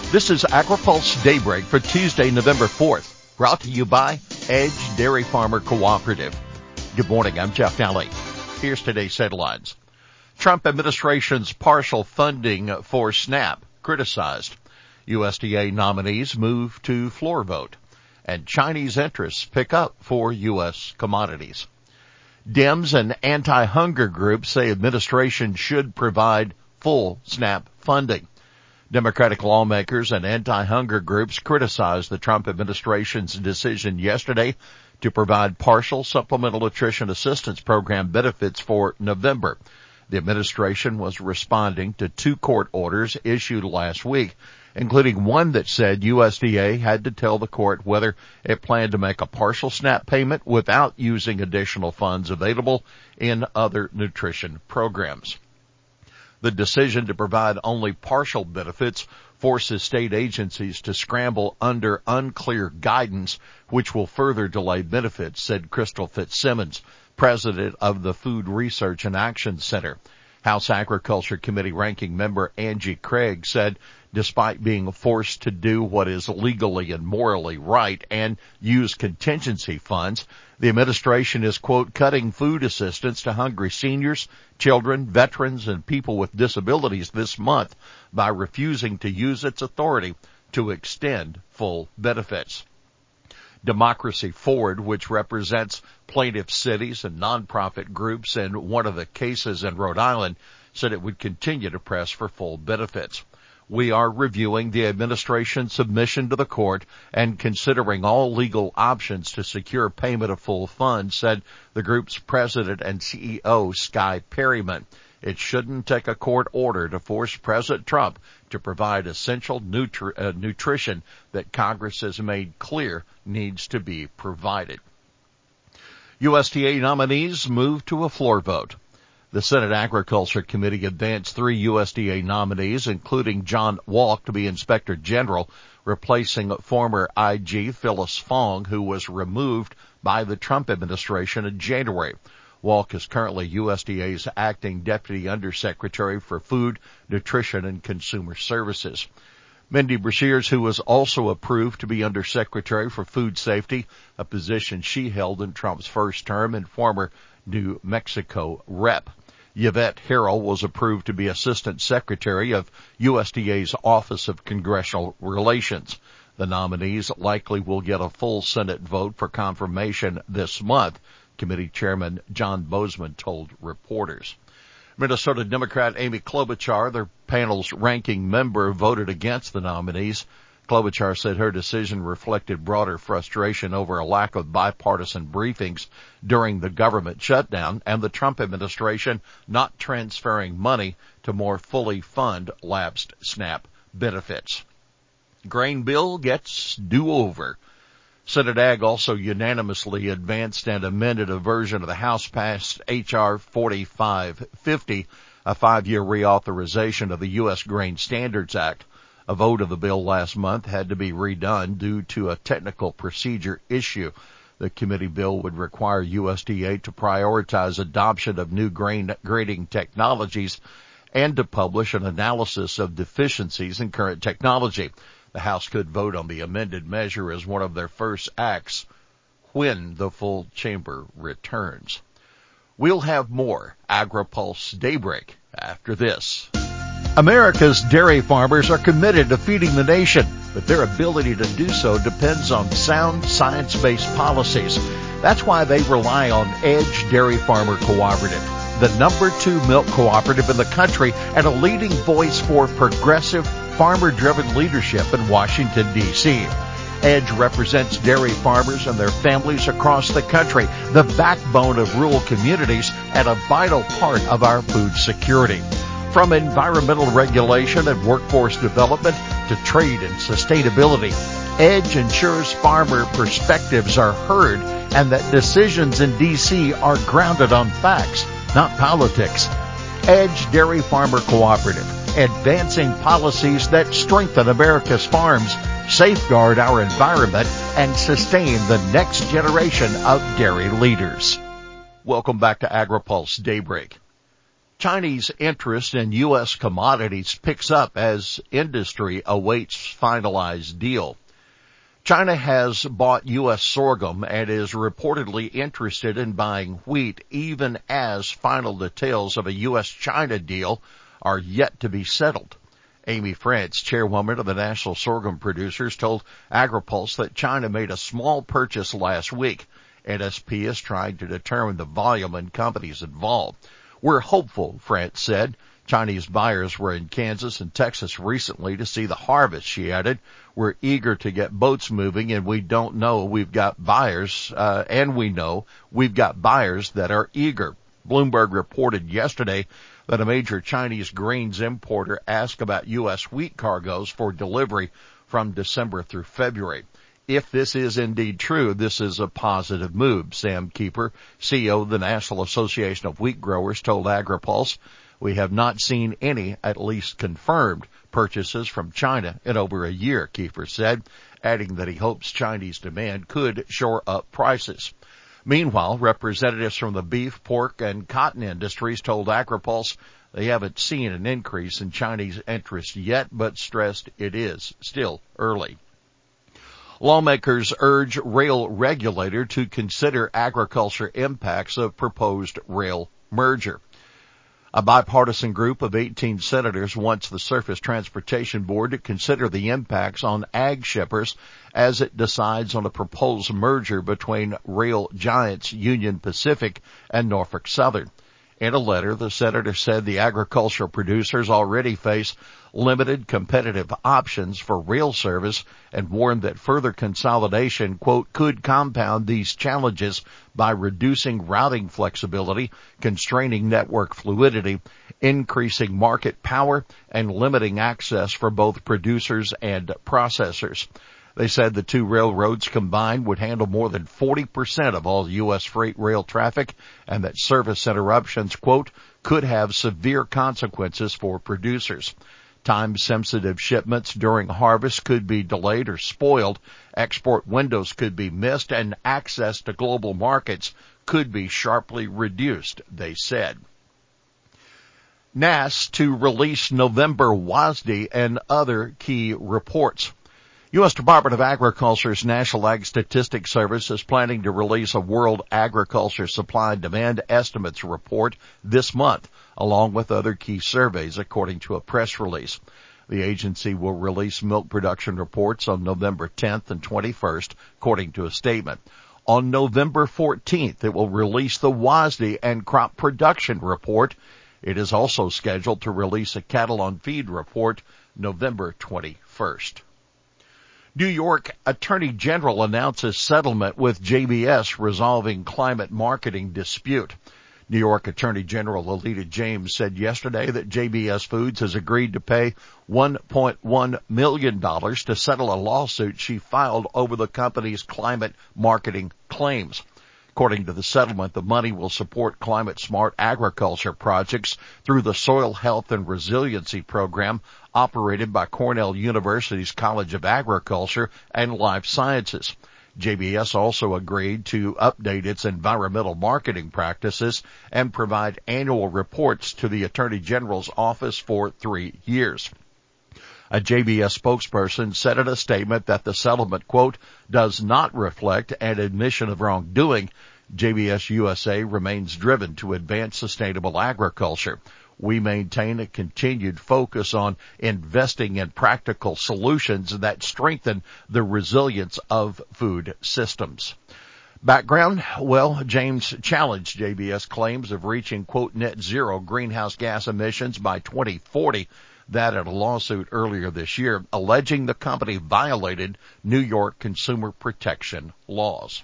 This is AgriPulse Daybreak for Tuesday, November 4th, brought to you by Edge Dairy Farmer Cooperative. Good morning, I'm Jeff Daly. Here's today's headlines. Trump administration's partial funding for SNAP criticized. USDA nominees move to floor vote. And Chinese interests pick up for U.S. commodities. Dems and anti-hunger groups say administration should provide full SNAP funding. Democratic lawmakers and anti-hunger groups criticized the Trump administration's decision yesterday to provide partial supplemental nutrition assistance program benefits for November. The administration was responding to two court orders issued last week, including one that said USDA had to tell the court whether it planned to make a partial SNAP payment without using additional funds available in other nutrition programs. The decision to provide only partial benefits forces state agencies to scramble under unclear guidance, which will further delay benefits, said Crystal Fitzsimmons, president of the Food Research and Action Center. House Agriculture Committee ranking member Angie Craig said, despite being forced to do what is legally and morally right and use contingency funds, the administration is, quote, cutting food assistance to hungry seniors, children, veterans, and people with disabilities this month by refusing to use its authority to extend full benefits. Democracy Forward, which represents plaintiff cities and nonprofit groups in one of the cases in Rhode Island, said it would continue to press for full benefits. We are reviewing the administration's submission to the court and considering all legal options to secure payment of full funds, said the group's president and CEO, Skye Perryman. It shouldn't take a court order to force President Trump to provide essential nutrition that Congress has made clear needs to be provided. USDA nominees move to a floor vote. The Senate Agriculture Committee advanced three USDA nominees, including John Walk, to be Inspector General, replacing former IG Phyllis Fong, who was removed by the Trump administration in January. Walk is currently USDA's acting Deputy Undersecretary for Food, Nutrition, and Consumer Services. Mindy Brashears, who was also approved to be Undersecretary for Food Safety, a position she held in Trump's first term, and former New Mexico rep. Yvette Harrell was approved to be Assistant Secretary of USDA's Office of Congressional Relations. The nominees likely will get a full Senate vote for confirmation this month, Committee Chairman John Bozeman told reporters. Minnesota Democrat Amy Klobuchar, their panel's ranking member, voted against the nominees. Klobuchar said her decision reflected broader frustration over a lack of bipartisan briefings during the government shutdown and the Trump administration not transferring money to more fully fund lapsed SNAP benefits. Grain bill gets do-over. Senate Ag also unanimously advanced and amended a version of the House-passed H.R. 4550, a 5-year reauthorization of the U.S. Grain Standards Act. A vote of the bill last month had to be redone due to a technical procedure issue. The committee bill would require USDA to prioritize adoption of new grain grading technologies and to publish an analysis of deficiencies in current technology. The House could vote on the amended measure as one of their first acts when the full chamber returns. We'll have more AgriPulse Daybreak after this. America's dairy farmers are committed to feeding the nation, but their ability to do so depends on sound science-based policies. That's why they rely on Edge Dairy Farmer Cooperative, the number 2 milk cooperative in the country and a leading voice for progressive, farmer-driven leadership in Washington, D.C. Edge represents dairy farmers and their families across the country, the backbone of rural communities and a vital part of our food security. From environmental regulation and workforce development to trade and sustainability, Edge ensures farmer perspectives are heard and that decisions in D.C. are grounded on facts, not politics. Edge Dairy Farmer Cooperative, advancing policies that strengthen America's farms, safeguard our environment, and sustain the next generation of dairy leaders. Welcome back to AgriPulse Daybreak. Chinese interest in U.S. commodities picks up as industry awaits finalized deal. China has bought U.S. sorghum and is reportedly interested in buying wheat even as final details of a U.S.-China deal are yet to be settled. Amy France, chairwoman of the National Sorghum Producers, told AgriPulse that China made a small purchase last week. NSP is trying to determine the volume and companies involved. We're hopeful, France said. Chinese buyers were in Kansas and Texas recently to see the harvest, she added. We're eager to get boats moving, and we know we've got buyers that are eager. Bloomberg reported yesterday that a major Chinese grains importer asked about U.S. wheat cargoes for delivery from December through February. If this is indeed true, this is a positive move. Sam Keeper, CEO of the National Association of Wheat Growers, told AgriPulse, we have not seen any, at least confirmed, purchases from China in over a year, Keeper said, adding that he hopes Chinese demand could shore up prices. Meanwhile, representatives from the beef, pork, and cotton industries told AgriPulse they haven't seen an increase in Chinese interest yet, but stressed it is still early. Lawmakers urge rail regulator to consider agriculture impacts of proposed rail merger. A bipartisan group of 18 senators wants the Surface Transportation Board to consider the impacts on ag shippers as it decides on a proposed merger between rail giants Union Pacific and Norfolk Southern. In a letter, the senator said the agricultural producers already face limited competitive options for rail service and warned that further consolidation, quote, could compound these challenges by reducing routing flexibility, constraining network fluidity, increasing market power, and limiting access for both producers and processors. They said the two railroads combined would handle more than 40% of all U.S. freight rail traffic and that service interruptions, quote, could have severe consequences for producers. Time-sensitive shipments during harvest could be delayed or spoiled, export windows could be missed, and access to global markets could be sharply reduced, they said. NASS to release November WASDE and other key reports. U.S. Department of Agriculture's National Ag Statistics Service is planning to release a World Agriculture Supply and Demand Estimates report this month, along with other key surveys, according to a press release. The agency will release milk production reports on November 10th and 21st, according to a statement. On November 14th, it will release the WASDE and crop production report. It is also scheduled to release a cattle on feed report November 21st. New York Attorney General announces settlement with JBS resolving climate marketing dispute. New York Attorney General Alita James said yesterday that JBS Foods has agreed to pay $1.1 million to settle a lawsuit she filed over the company's climate marketing claims. According to the settlement, the money will support climate-smart agriculture projects through the Soil Health and Resiliency Program operated by Cornell University's College of Agriculture and Life Sciences. JBS also agreed to update its environmental marketing practices and provide annual reports to the Attorney General's office for 3 years. A JBS spokesperson said in a statement that the settlement, quote, does not reflect an admission of wrongdoing. JBS USA remains driven to advance sustainable agriculture. We maintain a continued focus on investing in practical solutions that strengthen the resilience of food systems. Background, well, James challenged JBS claims of reaching, quote, net zero greenhouse gas emissions by 2040. That in a lawsuit earlier this year, alleging the company violated New York consumer protection laws.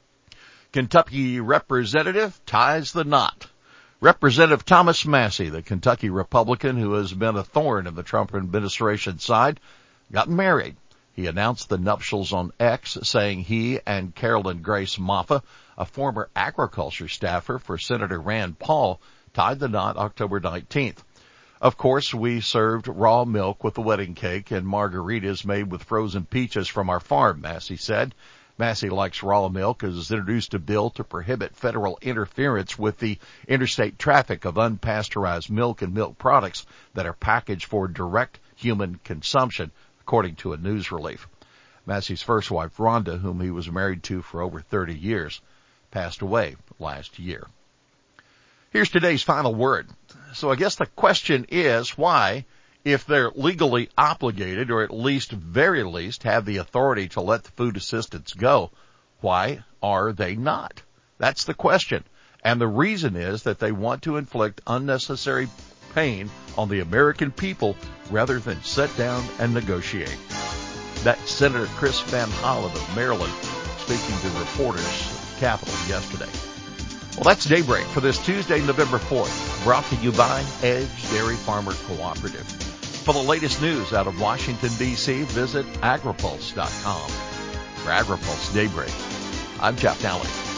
Kentucky representative ties the knot. Representative Thomas Massie, the Kentucky Republican who has been a thorn in the Trump administration's side, got married. He announced the nuptials on X, saying he and Carolyn Grace Moffa, a former agriculture staffer for Senator Rand Paul, tied the knot October 19th. Of course, we served raw milk with the wedding cake and margaritas made with frozen peaches from our farm, Massie said. Massey Likes Raw Milk has introduced a bill to prohibit federal interference with the interstate traffic of unpasteurized milk and milk products that are packaged for direct human consumption, according to a news release. Massey's first wife, Rhonda, whom he was married to for over 30 years, passed away last year. Here's today's final word. So I guess the question is why, if they're legally obligated, or at least very least have the authority to let the food assistance go, why are they not? That's the question. And the reason is that they want to inflict unnecessary pain on the American people rather than sit down and negotiate. That's Senator Chris Van Hollen of Maryland speaking to reporters at the Capitol yesterday. Well, that's Daybreak for this Tuesday, November 4th, brought to you by Edge Dairy Farmer Cooperative. For the latest news out of Washington, D.C., visit agripulse.com. For AgriPulse Daybreak, I'm Jeff Daly.